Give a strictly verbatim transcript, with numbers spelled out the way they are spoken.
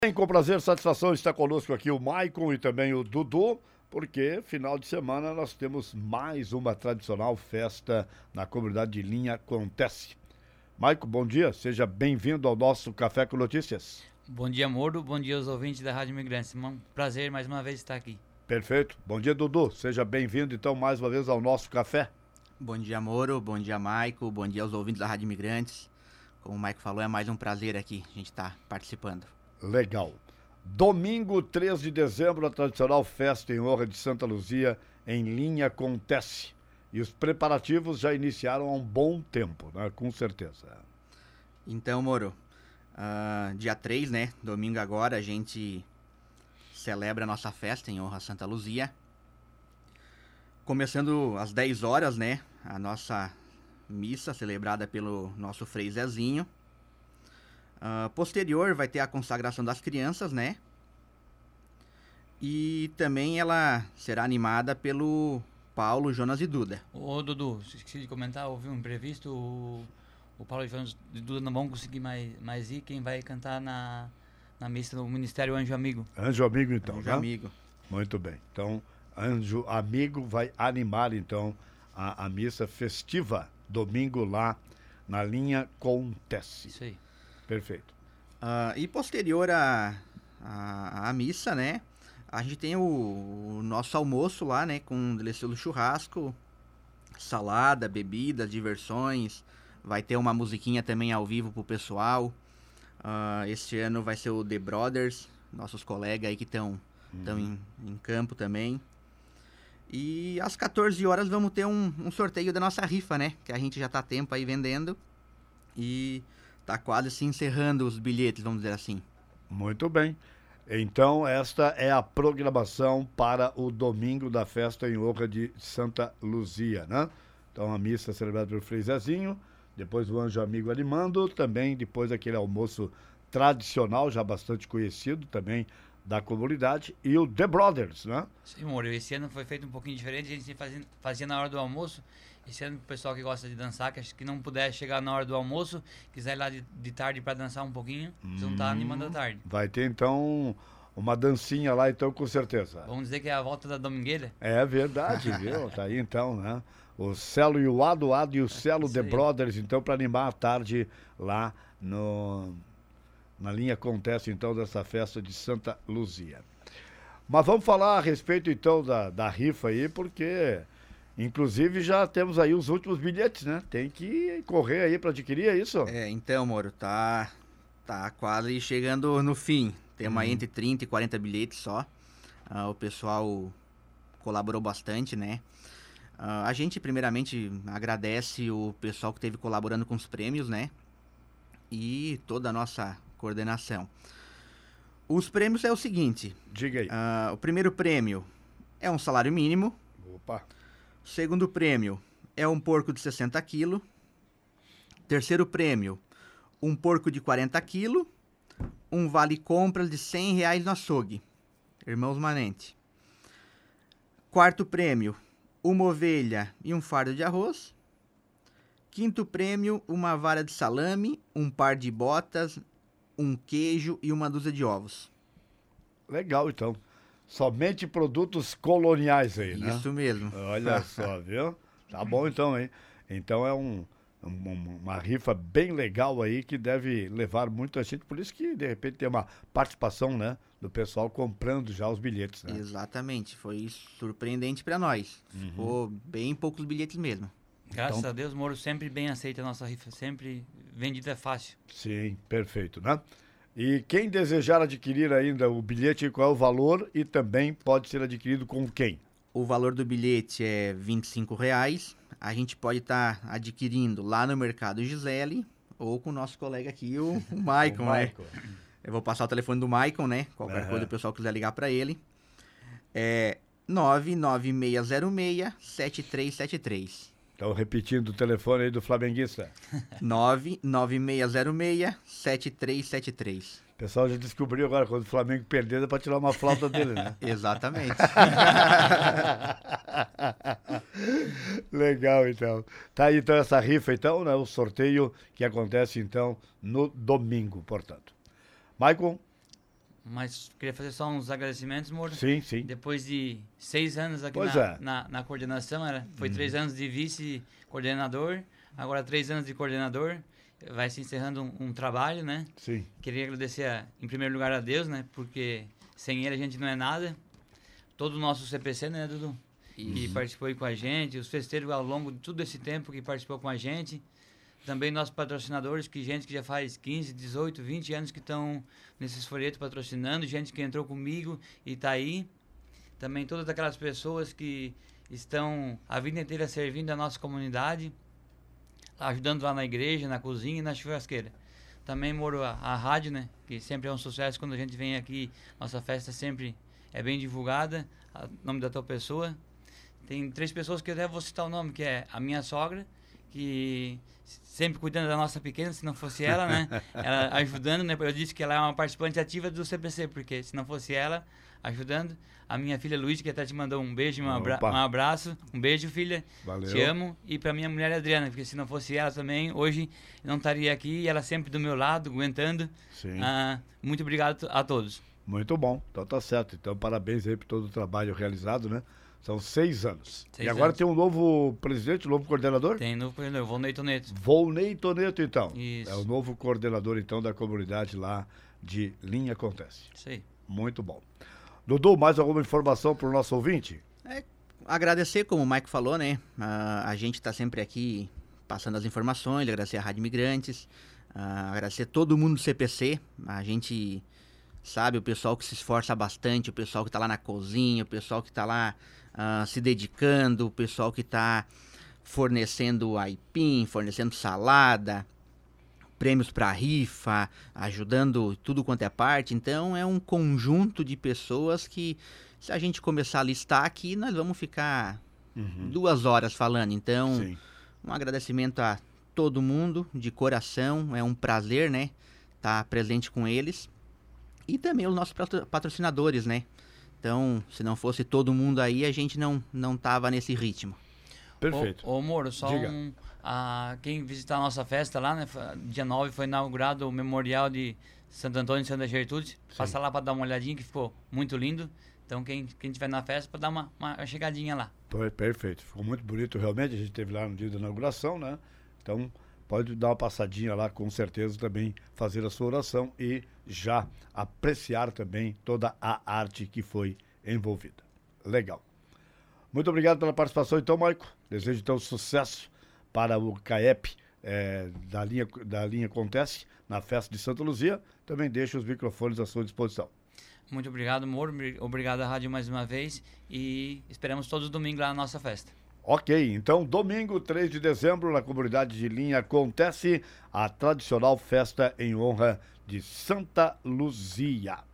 Bem, com prazer, satisfação está conosco aqui o Maicon e também o Dudu, porque final de semana nós temos mais uma tradicional festa na comunidade de Linha Acontece. Maicon, bom dia, seja bem-vindo ao nosso Café com Notícias. Bom dia, Moro, bom dia aos ouvintes da Rádio Imigrantes, um prazer mais uma vez estar aqui. Perfeito, bom dia, Dudu, seja bem-vindo então mais uma vez ao nosso café. Bom dia, Moro, bom dia, Maicon, bom dia aos ouvintes da Rádio Imigrantes. Como o Maicon falou, é mais um prazer aqui a gente estar participando. Legal. Domingo, três de dezembro, a tradicional festa em honra de Santa Luzia em Linha Acontece. E os preparativos já iniciaram há um bom tempo, né? Com certeza. Então, Moro, uh, dia três, né? Domingo agora, a gente celebra a nossa festa em honra a Santa Luzia. Começando às dez horas, né? A nossa missa celebrada pelo nosso Frei Zezinho. Uh, posterior vai ter a consagração das crianças, né? E também ela será animada pelo Paulo, Jonas e Duda. Ô Dudu, esqueci de comentar, houve um imprevisto, o, o Paulo, Jonas e Duda não vão conseguir mais, mais ir, quem vai cantar na, na missa do Ministério Anjo Amigo. Anjo Amigo então, Anjo né? Amigo. Muito bem, então Anjo Amigo vai animar então a, a missa festiva domingo lá na Linha Acontece. Isso aí. Perfeito. Uh, e posterior à a, a, a missa, né? A gente tem o, o nosso almoço lá, né? Com um delicioso churrasco, salada, bebidas, diversões. Vai ter uma musiquinha também ao vivo pro pessoal. Uh, este ano vai ser o The Brothers, nossos colegas aí que estão uhum. em, em campo também. E às quatorze horas vamos ter um, um sorteio da nossa rifa, né? Que a gente já tá há tempo aí vendendo. E tá quase se encerrando os bilhetes, vamos dizer assim. Muito bem. Então, esta é a programação para o domingo da festa em honra de Santa Luzia, né? Então, a missa celebrada pelo Frei Zezinho, depois o Anjo Amigo animando, também depois aquele almoço tradicional, já bastante conhecido também da comunidade, e o The Brothers, né? Sim, amor, esse ano foi feito um pouquinho diferente, a gente fazia, fazia na hora do almoço. Esse ano, o pessoal que gosta de dançar, que, que não puder chegar na hora do almoço, quiser ir lá de, de tarde para dançar um pouquinho, eles vão estar animando à tarde. Vai ter, então, uma dancinha lá, então, com certeza. Vamos dizer que é a volta da Domingueira? É verdade, viu? Tá aí, então, né? O Celo e o Ado, Ado e o Celo The Brothers, então, para animar a tarde lá no, na Linha Acontece, então, dessa festa de Santa Luzia. Mas vamos falar a respeito, então, da, da rifa aí, porque... Inclusive já temos aí os últimos bilhetes, né? Tem que correr aí para adquirir, é isso? É, então, Moro, tá, tá quase chegando no fim. Temos uhum. aí entre trinta e quarenta bilhetes só. Uh, o pessoal colaborou bastante, né? Uh, a gente, primeiramente, agradece o pessoal que esteve colaborando com os prêmios, né? E toda a nossa coordenação. Os prêmios é o seguinte. Diga aí. Uh, o primeiro prêmio é um salário mínimo. Opa! Segundo prêmio é um porco de sessenta quilos. Terceiro prêmio, um porco de quarenta quilos. Um vale-compras de cem reais no açougue. Irmãos Manente. Quarto prêmio, uma ovelha e um fardo de arroz. Quinto prêmio, uma vara de salame, um par de botas, um queijo e uma dúzia de ovos. Legal, então. Somente produtos coloniais aí, né? Isso mesmo. Olha só, viu? Tá bom então, hein? Então é um, um, uma rifa bem legal aí que deve levar muita gente. Por isso que, de repente, tem uma participação, né? Do pessoal comprando já os bilhetes, né? Exatamente. Foi surpreendente para nós. Uhum. Ficou bem poucos bilhetes mesmo. Graças então, a Deus, Moro sempre bem aceita a nossa rifa. Sempre vendida fácil. Sim, perfeito, né? E quem desejar adquirir ainda o bilhete, qual é o valor e também pode ser adquirido com quem? O valor do bilhete é vinte e cinco reais. A gente pode estar tá adquirindo lá no Mercado Gisele ou com o nosso colega aqui, o, o Maicon, o né? Eu vou passar o telefone do Maicon, né? Qualquer uhum. coisa o pessoal quiser ligar para ele. É nove nove seis zero seis, sete três sete três. Então, repetindo o telefone aí do flamenguista. nove nove seis zero seis, sete três sete três. O pessoal já descobriu agora, quando o Flamengo perder, dá pra tirar uma flauta dele, né? Exatamente. Legal, então. Tá aí, então, essa rifa, então, né? O sorteio que acontece, então, no domingo, portanto. Maicon? Mas queria fazer só uns agradecimentos, Moro. Sim, sim. Depois de seis anos aqui Pois na, é. na, na coordenação, era, foi uhum. três anos de vice-coordenador, agora três anos de coordenador. Vai se encerrando um, um trabalho, né? Sim. Queria agradecer, a, em primeiro lugar, a Deus, né? Porque sem ele a gente não é nada. Todo o nosso C P C, né, Dudu? Isso. Que participou aí com a gente, os festeiros ao longo de todo esse tempo que participou com a gente. Também nossos patrocinadores, que gente que já faz quinze, dezoito, vinte anos que estão nesses folhetos patrocinando, gente que entrou comigo e está aí. Também todas aquelas pessoas que estão a vida inteira servindo a nossa comunidade, ajudando lá na igreja, na cozinha e na churrasqueira. Também, Moro, a, a rádio, né, que sempre é um sucesso quando a gente vem aqui, nossa festa sempre é bem divulgada, o nome da tua pessoa. Tem três pessoas que eu até vou citar o nome, que é a minha sogra, que sempre cuidando da nossa pequena, se não fosse ela, né? Ela ajudando, né? Eu disse que ela é uma participante ativa do C P C, porque se não fosse ela ajudando, a minha filha Luísa, que até te mandou um beijo, um, abra um abraço, um beijo, filha. Valeu. Te amo. E para minha mulher Adriana, porque se não fosse ela também, hoje não estaria aqui, e ela sempre do meu lado, aguentando. Sim. Ah, muito obrigado a todos. Muito bom, então tá certo. Então parabéns aí por todo o trabalho realizado, né? São seis anos. Seis e agora anos. Tem um novo presidente, um novo coordenador? Tem novo coordenador, Volney Toneto. Volney Toneto, então. Isso. É o novo coordenador, então, da comunidade lá de Linha Acontece. Isso aí. Muito bom. Dudu, mais alguma informação para o nosso ouvinte? É, agradecer, como o Maico falou, né? Uh, a gente está sempre aqui passando as informações, agradecer a Rádio Imigrantes, uh, agradecer todo mundo do C P C. A gente sabe, o pessoal que se esforça bastante, o pessoal que está lá na cozinha, o pessoal que está lá uh, se dedicando, o pessoal que está fornecendo aipim, fornecendo salada, prêmios para rifa, ajudando tudo quanto é parte. Então é um conjunto de pessoas que, se a gente começar a listar aqui, nós vamos ficar uhum. duas horas falando. Então, sim, um agradecimento a todo mundo, de coração, é um prazer, né, estar presente com eles. E também os nossos patrocinadores, né? Então, se não fosse todo mundo aí, a gente não, não tava nesse ritmo. Perfeito. Ô, ô Moro, só Diga. um... A, quem visitar a nossa festa lá, né? Dia nove foi inaugurado o Memorial de Santo Antônio e Santa Gertrude. Sim. Passa lá para dar uma olhadinha, que ficou muito lindo. Então, quem, quem tiver na festa, pode dar uma, uma chegadinha lá. Perfeito. Ficou muito bonito, realmente. A gente esteve lá no dia da inauguração, né? Então, pode dar uma passadinha lá, com certeza, também fazer a sua oração e já apreciar também toda a arte que foi envolvida. Legal. Muito obrigado pela participação, então, Maico. Desejo, então, sucesso para o CAEP é, da, linha, da linha Acontece, na festa de Santa Luzia. Também deixo os microfones à sua disposição. Muito obrigado, Moro. Obrigado à rádio mais uma vez. E esperamos todos os domingos lá na nossa festa. Ok, então domingo, três de dezembro, na comunidade de Linha Acontece a tradicional festa em honra de Santa Luzia.